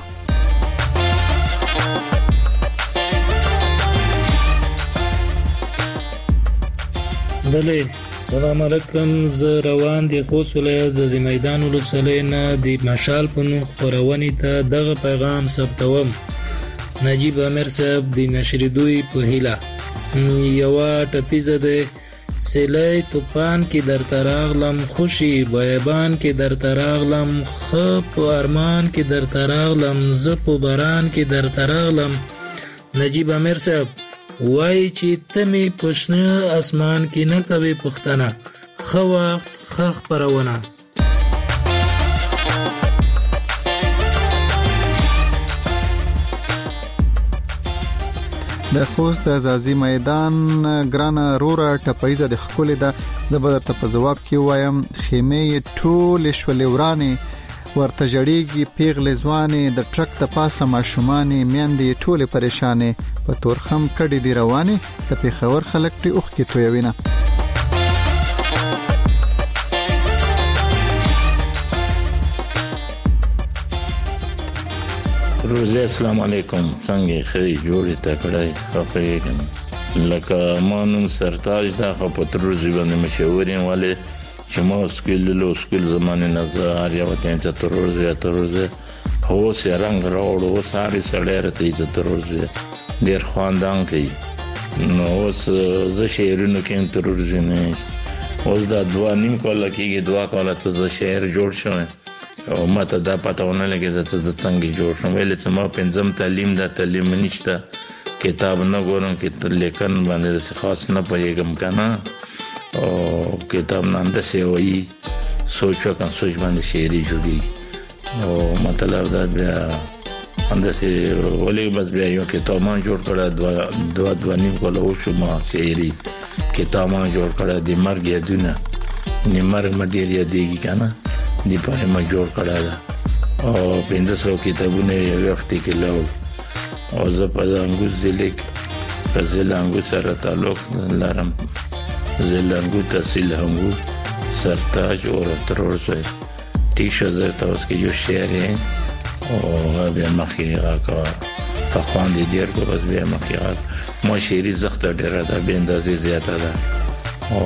دلې السلام علیکم ز روان دي خوست ولایت د میدان ولسوالۍ نه د مشال په نوم خپرونې ته دغه پیغام ثبتوم. نجیب امیر صاحب د نشریدوی په هیله یو ټپیزه ده سلی توپان کې در تراغلم خوشي بیابان کې در تراغلم خپ ارمان کې در تراغلم زپ باران کې در تراغلم. نجیب امیر صاحب وای چې تمه پښنه اسمان کې نه کوي پښتنه خو وخت خخ پرونه. د خوست د ازازي میدان ګرانه رورا ټپایزه د خپل د زبر ته په جواب کې وایم خیمه ټول شولې ورانه ورته جړېږي پیغلې ځوانې د ټرک ته پاسه ماشومانې میندې ټوله پریشانې په تورخم کډې دی روانې د پیښور خلک ته اوخ کې تویوینه. روزه السلام علیکم څنګه خې جوړې تکړه خفېږم لکه مانوم سرتاج دا خو په تروزي باندې مشورین والے چې ما سکول زمانه نظر یا وته چې تروزه هو سي رنگ راوړو ساري سړی راته چې تروزه ډیر خواندان کوي نو اوس زه شعرونو کې تروزه نه اوس دا دوا نیم کوله کېږي دوا کوله ته زه شعر جوړ شوم او ماته دا پتاونه لګي چې څنګه جوړ شوم ویل چې ما پنځم تعلیم نشته کتاب نه ګورم کې لیکن باندې خاص نه پېږم کنه او کتاب نه اندسه وایي سوچ باندې شعري جوړي او مطلب دا بیا اندسه ولې بس بیا یو کتاب ما جوړ کړه دوا نیم کوله او شو ما شعري کتاب ما جوړ کړه د مرګ یادونه نیمر مډیر یادېږي کنه دی په ما جوړ کړه دا او 500 کتابونه یو هفته کې لاو او زه په انګوز ځلیک په زلانګو سره تعلق لرم زلانګو تحصیل هنګو سرتاج او ترورځي ټیشه زرته اوس کې یو شعر او بیا مخې راکا په خواندې ډیر کو بس بیا مخې راک ما شعري زخت ډیره ده به اندازې زیاته ده او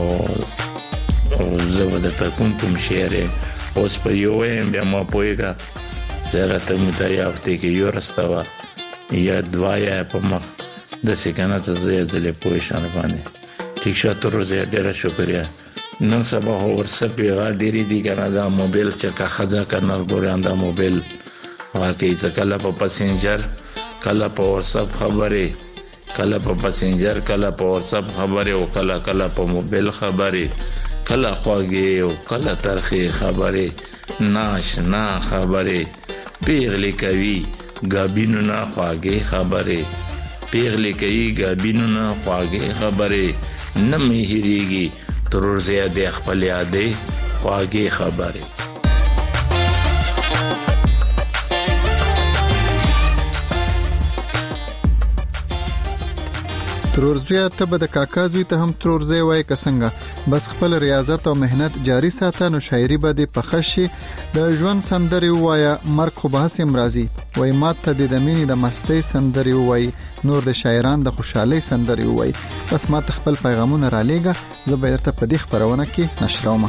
زه ودته کوم شعر اوس په یو بیا ما پوهیږه زه راته متیا هفته کې یو رستوا یا دوایا په مخ د سکنه څه ځلې پوه شان باندې ټیک شاته روزه ډیره شکریا نن سبا ورسپ یې ډیری دی کنه دا موبایل چې کا خزا کنه ګوران دا موبایل واکې چې کله په پاسنجر کله په ورسپ خبره کله په پاسنجر کله په ورسپ خبره او کله په موبایل خبره کله خواږه او کله ترخه خبره ناشنا خبره پیغلی کوي غابینو نه خواږه خبره پیغلی کوي غابینو نه خواږه خبره نه مهریږي ترور زیاده خپل یادې خواږه خبره. ترورزوی ته به د کاکازوی ته هم ترورزی وای کسنګه بس خپل ریاضت او مهنت جاری ساته نو شاعری به د پخشي د ژوند سندري وایا مرګ خو به سم راضي وای ماته د دمینی د مستی سندري وای نور د شاعران د خوشحالي سندري وای بس ماته خپل پیغامونه را لېګه زبېرته په دې خبرونه کې نشرومه.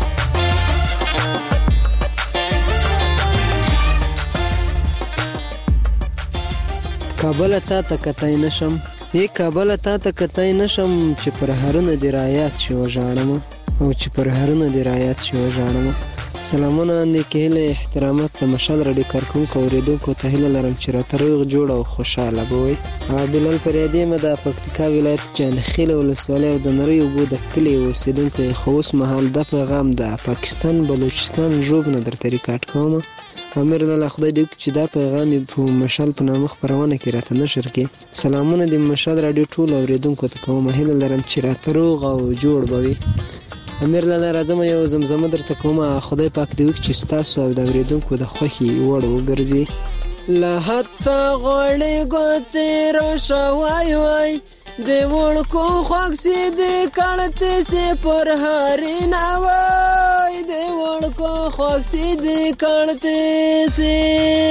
کابل ته کتای نشم کابل ته کتای نشم چې پر هرونه دی رایات شي وژاړم او چې پر هرونه دی رایات شي وژاړم. سلامونه نیکهله احترامات د مشال رډي کارکونکو اوریدونکو ته هیله لرم چې راته روغ جوړ او خوشاله بوي. بلال فریدی مې د پکتیکا ولایت جانخیل ولسوالۍ او د نری وبو د کلی اوسیدونکو خوس محل د پیغام د پاکستان بلوچستان ژوب نه درته ریکارډ کوم. امیر الله خدای دې چې دا پیغام په مشال په نامه خبرونه کې راته نشر کړي. سلامونه د مشال رادیو ټول اوریدونکو ته کوم هیله لرم چې راته روغ او جوړ بوي. امیر الله راځم یو زمزمه درته کوم خدای پاک دې چې تاسو او د اوریدونکو د خوخي وړ وګرځي. لا حتا غړې ګوتې را شوای وای د وړکو خوښ سي د کړته سي پر هاري نه وای د وړکو خوښ سي د کړته سي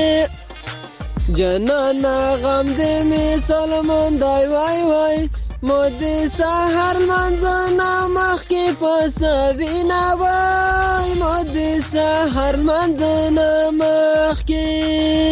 جنانا غم دې می سلمان دای وای وای مود سحر منځنا مخ کې پسوي نه وای مود سحر منځنا مخ کې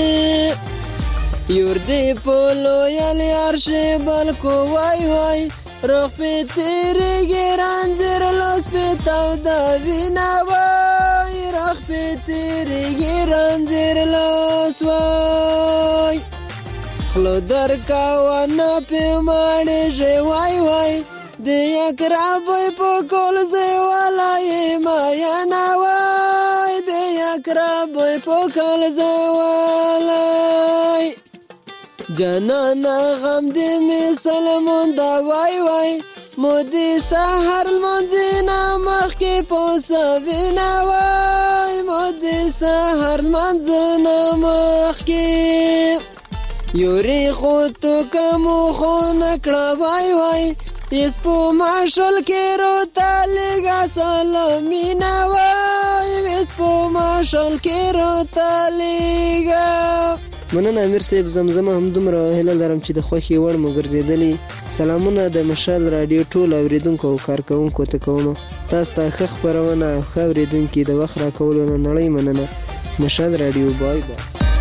یور دی پولو یل یارش بلکو وای وای روغ پی تیریږي رانځر لاس پی توده وینه وای روغ پی تیریږي رانځر لاس وای خلو درکاونه پی ماړېږي وای وای د اقرابوی په کول زی ولای مایانه وای د اقرابوی په کول زی ولای جانانا غم دې می سلمون دا وای وای مودي سحر منځنا مخ کې پوسوینا وای مودي سحر منځنا مخ کې یوري خو تو کوم خو نکړه وای وای اس په ماشل کې روتا لګا سلامينا وای اس په ماشل کې روتا لګا مننه امیر صاحب زمزمه هم دومره هله لرم چې د خوښي وړ مو ګرځېدلی سلامونه د مشال رادیو ټول اوریدونکو او کارکوونکو ته کوم تاسو ته ښه خپرونه ښه اوریدونکي د وخت راکولو نه نړۍ مننه مشال رادیو بای بای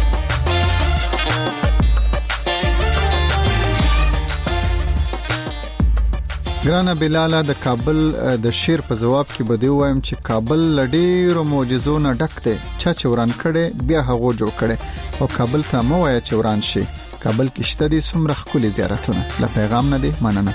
ګرانه بلاله د کابل د شیر په جواب کې بده وایم چې کابل لډیرو معجزو نه ډک دی چا چوران کړي بیا هغه جوړ کړي او کابل ته مو وای چوران شي کابل کې شته دي څومره خولي زیارتونه لا پیغام نه دی مننه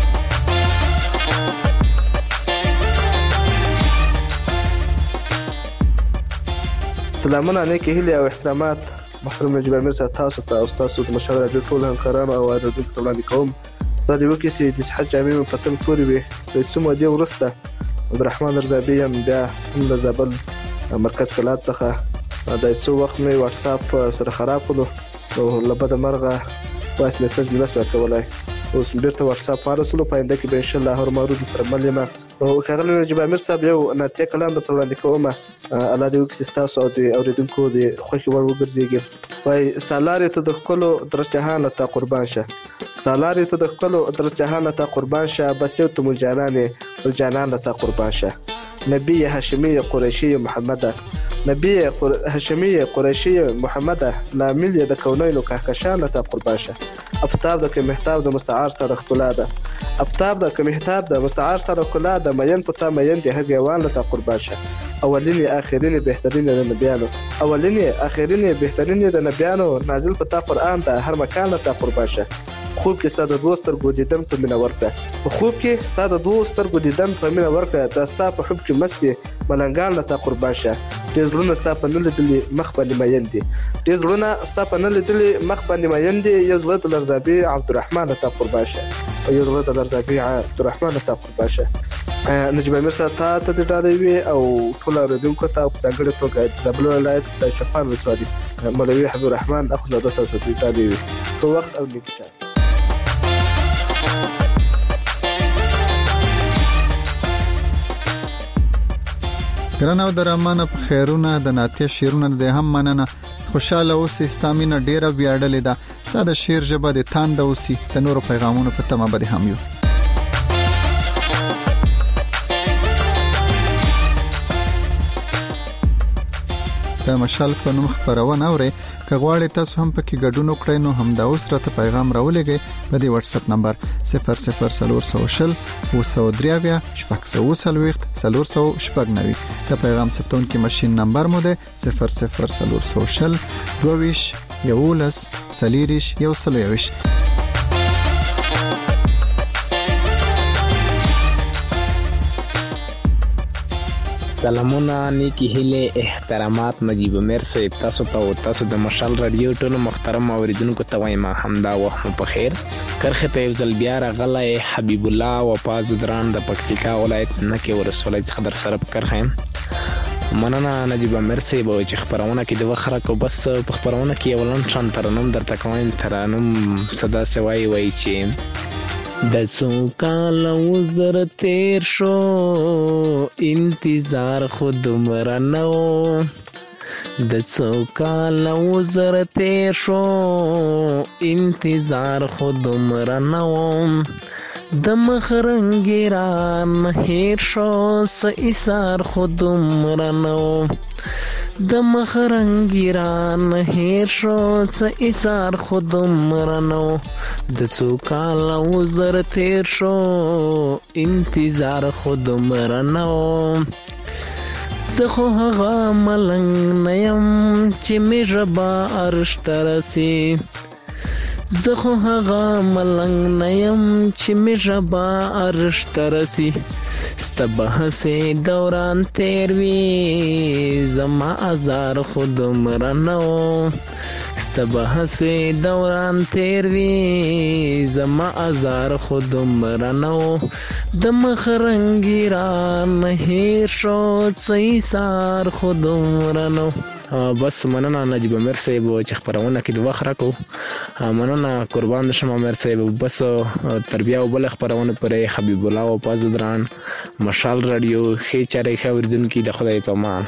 سلامونه نیکی هیله او احترامات محترم نجیب امیر صاحب تاسو ته او تاسو د مشال رادیو ټول همکارانو او اوریدونکو ته وړاندې کوم دا د یو کیسې د صحت جامع په تل پورې وي د څومره دی ورسته عبدالرحمن رضابي هم بیا هم د زابل مرکز کلات څخه د څو وخت مې واتس اپ سره خراب کړو او لبد مرغه وایس میسج نس ورکولای اوس بیرته واتس اپ فارسلو پاینده کې به ان شاء الله هر مارو د سره مليمه او کارل نجیب امیر صاحب یو ناتیه کلام به وړاندې کوم الله دې وکړي تاسو او د اوریدونکو د خوښي وړ وګرځيږي وای سالاري ته د خپل درس جهان ته قربان شه سالاري ته د خپل درس جهان ته قربان شه بس یو ته مجانانه جانان ته قربان شه نبی هاشمی قریشی محمد نبی هاشمی قریشی محمد لامل د کونینو کهکشان ته قربان شه افتاب د محتاب د مستعار سره خلا ده افتاب د محتاب د مستعار سره خلا ده مین پتا مین د هغیوان ته قربان شه اولینی اخرینی بهترین د نبیانو اولینی اخرینی بهترین د نبیانو نازل پتا قران ته هر مکان ته قربان شه خوب کې ستاسو د دوستر ګودیدن په مینا ورکه خوب کې ستاسو د دوستر ګودیدن په مینا ورکه د ستاسو په حب کې مستي ملنګان ته قربان شه دې زړونه ستاسو په نل دلی مخ باندې مایندي دې زړونه ستاسو په نل دلی مخ باندې مایندي یو زړه د لرزابي عبدالرحمن ته قربان شه او یو زړه د لرزابي عبدالرحمن ته قربان شه نجیب امیر صاحب ته د ډاډوي او ټول اوریدونکو ته په ځانګړي توګه د زابل ولایت د شفان ولسوالۍ مولوي حبیب الرحمن اخو د 200 د ډاډوي په وخت او لیکچر ګرانه او درمانه په خیرونه د ناتیه شیرونه د هم مننه خوشاله اوسې استامینه ډیره ویاړلې ده ساده شیر جبه د تاند اوسې د نورو پیغامونو په تمه بده هم یو د مشال په نوم خبرونه اوري کغواړی تاسو هم پکې ګډون وکړئ نو هم دا اوس راته پیغام راولېږئ په دې واتس اپ نمبر 0040 203 490 د پیغام ثبتون کې ماشين نمبر مو ده 0040 22 یولس سلیریش یو سلیوش سلامونه نیکی هیله احترامات نجیب امیر صاحب تاسو ته او تاسو د مشال رادیو ټولو محترم اوریدونکو ته وایم همدا وخت په خیر کرخه ته یو ځل بیا راغلی حبیب الله وفاز دران د پکتیکا ولایت نکې ورسولای څخه در سره کرخه مننه نجیب امیر صاحب چې خبرونه کې د وخره کو بس په خبرونه کې ولن شان ترنم درته کوم ترنم صدا سوای وای چې د څوکال وزر تیر شو انتظار خود مرنو د څوکال وزر تیر شو انتظار خود مرنو د مخرنګران هیر شو س ایثار خود مرنو د مخرنګیران هیر شو څه ایثار خود مرنو د څو کاله وزر تیر شو انتظار خود مرنو زه خو هغه ملنګ نه یم چې مې ژبه عرش ته رسي زه خو هغه ملنګ نه یم چې مې ژبه عرش ته رسي ستا بحثې دوران تیر وي زما ازار خود مرنه ستا بحثې دوران تیر وي زما ازار خود مرنه د مخرنګیران هیر شو څه ایثار خود مرنه. بس مننه نجیب امیر صاحب چې خپرونه کې د وخت راکو. مننه قربان شم امیر صاحب. بس تر بیا بل خپرونه پرې حبیب الله او پازدران مشال رادیو خې چارې خوردونکو د خدای په امان.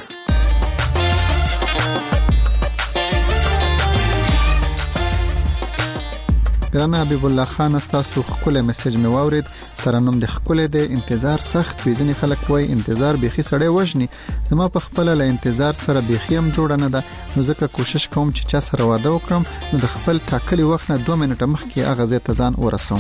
ګرانه حبیب الله خان تاسو خپل میسج می واورید. ترنم د خپل د انتظار سخت وي. ځنې خلک وای انتظار بيخي سړی وژني. زما په خپل له انتظار سره بيخي هم جوړ نه ده. نو ځکه کوشش کوم چې چا سره واده وکړم نو د خپل ټاکلي وخت نه 2 منټه مخکې هغه ځای ته ځان ورسوم.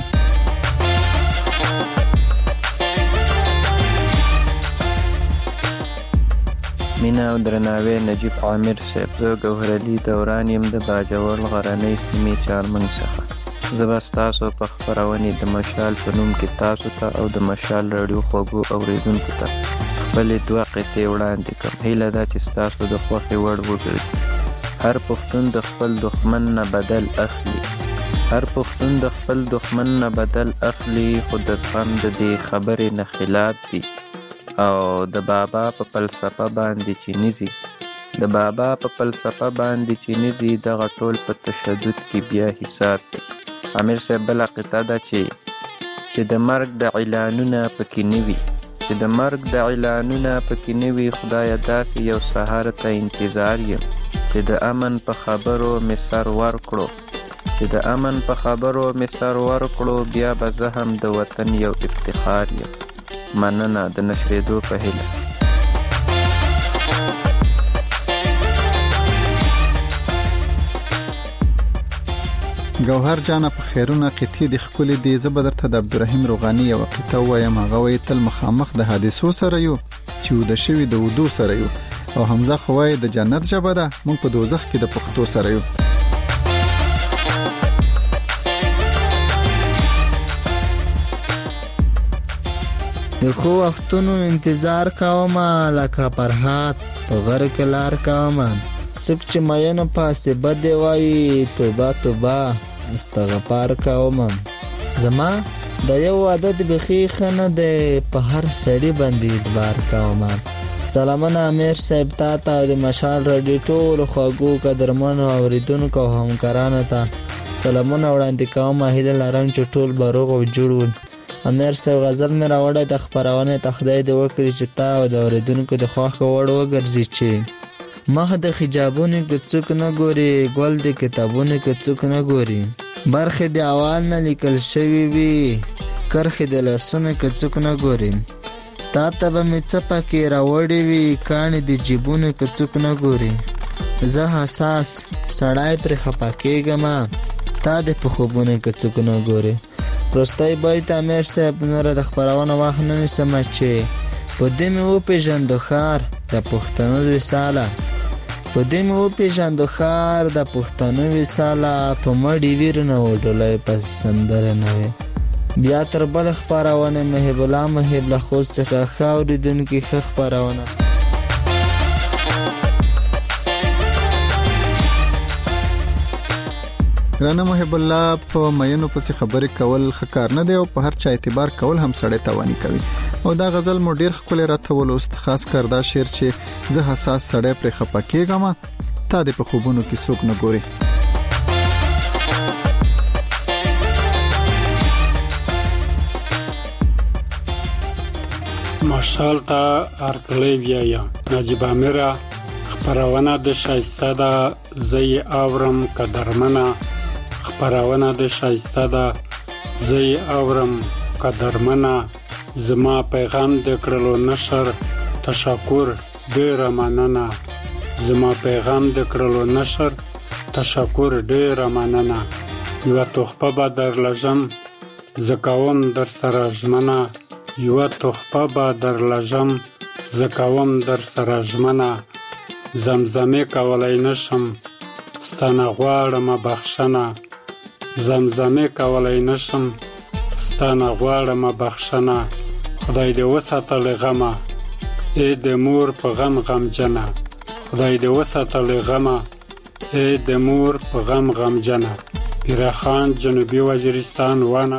مینا او درناوی نجیب عامر صاحب. زه ګوهر علي دوران يم د باجوړ غرنۍ سیمې چارمن څخه. زه به ستاسو په خپرونې د مشال په نوم کې تاسو ته او د مشال رادیو خوږو اوریدونکو ته خپلې 2 قطعې وړاندې کوم. هیله ده چې ستاسو د خوښې وړ وګرځي. هر پښتون د خپل دښمن نه بدل اخلي. هر پښتون د خپل دښمن نه بدل اخلي. خو د زغم د دې خبرې نه خلاف دي او د بابا په فلسفه باندې چې نيزي د بابا په فلسفه باندې چې نيزي دغه ټول په تشدد کې بیا حساب دی. امیر صاحب بل قطعه ده چې د مرګ د اعلانونه پکې نوي چې د مرګ د اعلانونه پکې نوي. خدای داسې یو سهار ته انتظار یم چې د امن په خبرو می سر ورکړو چې د امن په خبرو می سر ورکړو. بیا به زه هم د وطن یو افتخار یم. مننه د نشریدو په هیله. ګوهر جان په خیرونه قطعه د خپل دی زبدر ته د عبدالرحیم روغانی یو قطعه وایم. هغه وی تل مخامخ د حادثو سره یو چې د شوی د ودو سره یو او حمزه خوای د جنت ژبه ده مونږ په دوزخ کې د پښتو سره یو. د خو وختونو انتظار کوم لکه پرهات په غر کې لار کوم. څوک چې مینه پاسه بده وای توبه توبه استغفار کوم. زما د یو عادت بخي خنه د په هر سړی باندې اعتبار کوم. سلامونه امیر صاحب ته د مشال رادیو ټول خوږو قدرمنو اوریدونکو او همکارانو ته سلامونه وړاندې کوم. هیله لرم چې ټول بروغ او جوړون. امیر صاحب غزل مې راوړی د خبرونه ته خدای دې وکړي چې تا او د اوریدونکو د خوښ وړ وګرځي چې مخ د حجابونو کې څوک نه ګوري ګل د کتابونو کې څوک نه ګوري برخه د اوان نه لیکل شوی وي کرخه د لاسونو کې څوک نه ګوري تا ته به مې څه پکې راوړی وي کانې د جیبونو کې څوک نه ګوري زه حساس سړی پر خپه کېږم تا د په خوبونو کې څوک نه ګوري. پرستای باید امیر صاحب نور د خبرونه واخ نه نسم چې په دې مې وپېژندو ښار د پښتنو وساله په دې مې وپېژندو ښار د پښتنو وساله په مړی ویر نه وډلای په سندره نه وي. بیا تر بل خبرونه محب الله محب له خو څخه خاوریدونکو خبرونه رانه محب الله په مینو پسې خبرې کول خکار نه دی او په هر چا اعتبار کول هم سړی توانی کوي او دا غزل مو ډیر خپل راته ولوست خاص کر دا شعر چې زه حساس سړی پر خپه کېږم تا د په خوبونو کې څوک نه ګوري. مشال تا ارکلی ویا نجیب امیره خبرونه د شایسته ده زی اورم قدرمنه خبرونه د شایسته ده زی اورم قدرمنه زما پیغام د کړلو نشر تشکر ډیر مننه زما پیغام د کړلو نشر تشکر ډیره مننه. یوه تحفه به درلږم زه کوم در سره ژمنه. یوه تحفه به درلږم زه کوم در سره ژمنه. زمزمې کولی نشم ستانه غواړمه بخښنه. زمزمې کولی نشم ستانه غواړمه بخښنه. خدای دې وساته له غمه ای د مور په غم غمجنه. خدای دې وساته له غمه ای د مور په غم غمجنه. پیرخان جنوبي وزیرستان وانه.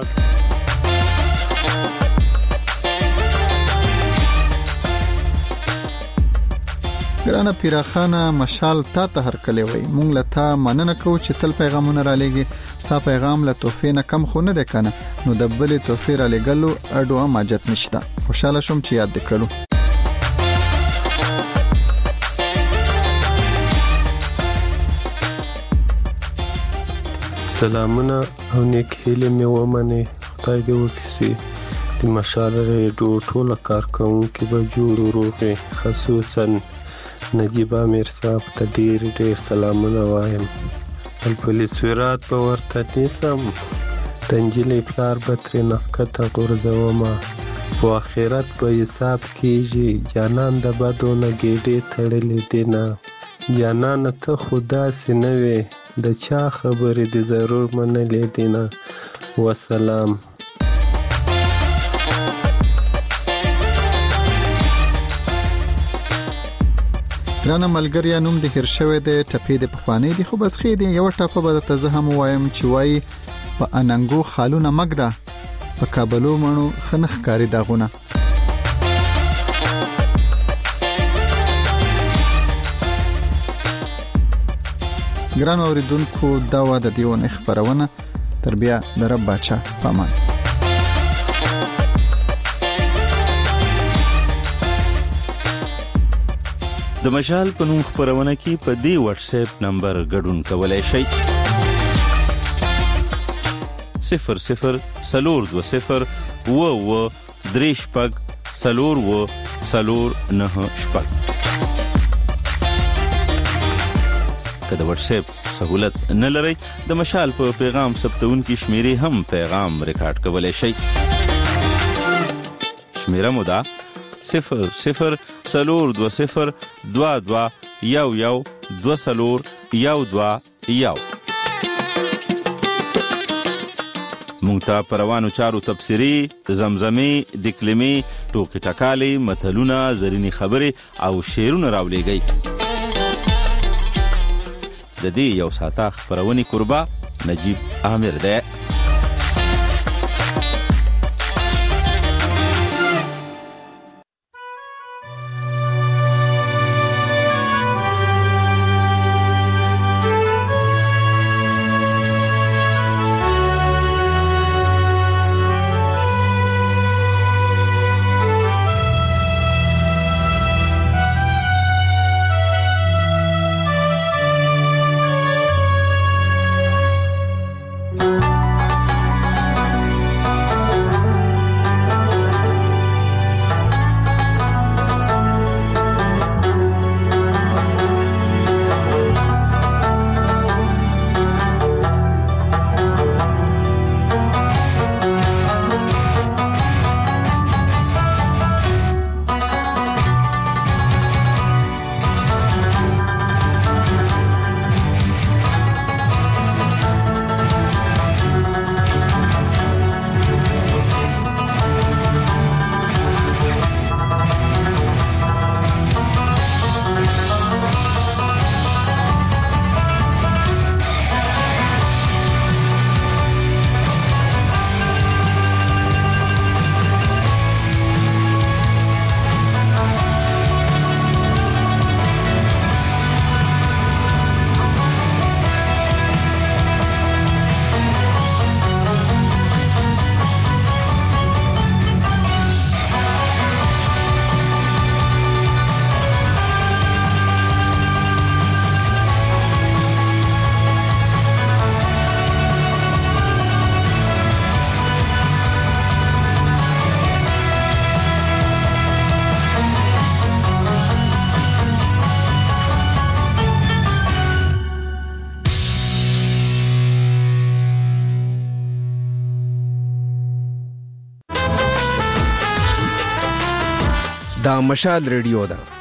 ګرانه پیرخانه مشال تا ته هر کلی وای مونږ له تا مننه کوو چې تل پیغامونه را لېږي. ستا پیغام له تحفې نه کم خو نه دی کنه نو د بلې تحفې را لېږلو اډو هم حاجت نشته. خوشحاله شوم چې یاد دې کړو. سلامونه او نیک هیلې مې ومنئ. خدای دې وکړي د مشال ریډیو ټوله کارکوونکي به جوړ وروغي. خصوصا نجیب امیر صاحب ته ډېر سلامونه وایم. الپولیس ویرات به ورته نیسم د نجلۍ پلار به ترېنه ښکته غورځومه. په آخرت به حساب کېږي جانان د بدو نه ګېډې تړلې دینه. جانانه ته خو داسې نه وې د چا خبرې دې ضرور منلې دینه. وسلام. ګرانه ملګریا نوم دې هیر شوی دی ټپې دې پخوانی دي خو بس خې دې یو ټاپه به درته زه هم وایم چې وایي په اننګو خالونه مګده په کابلو مڼو ښه نه ښکاري داغونه. ګران اوریدونکو دا و د دیونه خبرونه تر بیا د رب بچا پامان. د مشال په نوم خبرونه کې په دې واتس اپ نمبر ګډون کولای شئ 00 420 و دریش پګ سلور و سلور نه شپږ. که د واتس اپ سہولت نه لرئ د مشال په پیغام ثبتون کې شمیرې هم پیغام ریکارډ کولای شئ. شمیره مو ده 00 420 22 11 201 مونږ ته پروانو چارو تبصری زمزمې ډکلمې ټوکې ټکالې متلونه زرینی خبرې او شعرونه راولېږئ. د دې یو ساعته خبرونې قربا نجیب عامر دی. دا مشال ریډیو ده